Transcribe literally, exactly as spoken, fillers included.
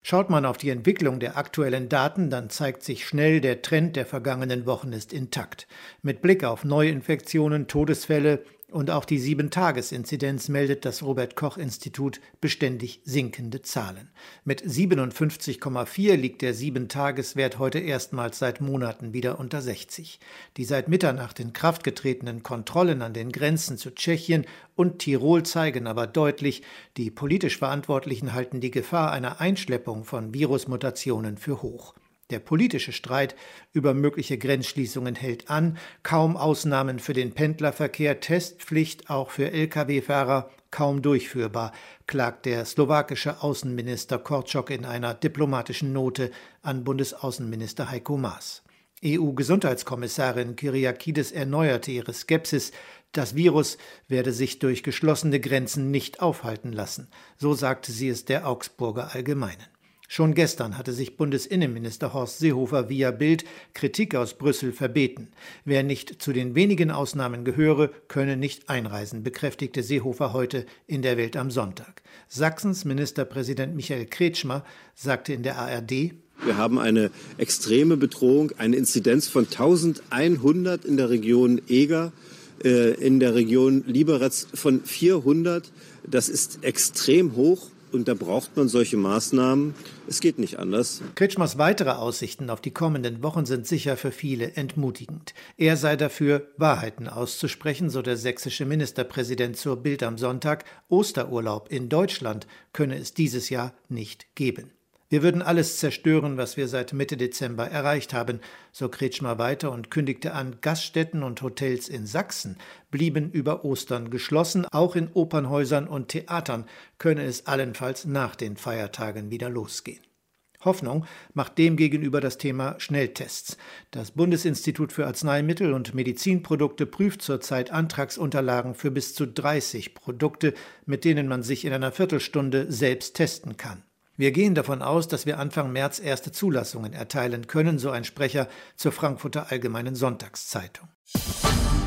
Schaut man auf die Entwicklung der aktuellen Daten, dann zeigt sich schnell, der Trend der vergangenen Wochen ist intakt. Mit Blick auf Neuinfektionen, Todesfälle und auch die sieben-Tages-Inzidenz meldet das Robert-Koch-Institut beständig sinkende Zahlen. Mit siebenundfünfzig Komma vier liegt der sieben-Tages-Wert heute erstmals seit Monaten wieder unter sechzig. Die seit Mitternacht in Kraft getretenen Kontrollen an den Grenzen zu Tschechien und Tirol zeigen aber deutlich, die politisch Verantwortlichen halten die Gefahr einer Einschleppung von Virusmutationen für hoch. Der politische Streit über mögliche Grenzschließungen hält an, kaum Ausnahmen für den Pendlerverkehr, Testpflicht auch für L K W-Fahrer, kaum durchführbar, klagt der slowakische Außenminister Korczok in einer diplomatischen Note an Bundesaußenminister Heiko Maas. E U-Gesundheitskommissarin Kyriakides erneuerte ihre Skepsis, das Virus werde sich durch geschlossene Grenzen nicht aufhalten lassen, so sagte sie es der Augsburger Allgemeinen. Schon gestern hatte sich Bundesinnenminister Horst Seehofer via Bild Kritik aus Brüssel verbeten. Wer nicht zu den wenigen Ausnahmen gehöre, könne nicht einreisen, bekräftigte Seehofer heute in der Welt am Sonntag. Sachsens Ministerpräsident Michael Kretschmer sagte in der A R D: Wir haben eine extreme Bedrohung, eine Inzidenz von eintausendeinhundert in der Region Eger, äh, in der Region Liberec von vierhundert. Das ist extrem hoch. Und da braucht man solche Maßnahmen. Es geht nicht anders. Kretschmers weitere Aussichten auf die kommenden Wochen sind sicher für viele entmutigend. Er sei dafür, Wahrheiten auszusprechen, so der sächsische Ministerpräsident zur Bild am Sonntag. Osterurlaub in Deutschland könne es dieses Jahr nicht geben. Wir würden alles zerstören, was wir seit Mitte Dezember erreicht haben, so Kretschmer weiter und kündigte an, Gaststätten und Hotels in Sachsen blieben über Ostern geschlossen. Auch in Opernhäusern und Theatern könne es allenfalls nach den Feiertagen wieder losgehen. Hoffnung macht demgegenüber das Thema Schnelltests. Das Bundesinstitut für Arzneimittel und Medizinprodukte prüft zurzeit Antragsunterlagen für bis zu dreißig Produkte, mit denen man sich in einer Viertelstunde selbst testen kann. Wir gehen davon aus, dass wir Anfang März erste Zulassungen erteilen können, so ein Sprecher zur Frankfurter Allgemeinen Sonntagszeitung.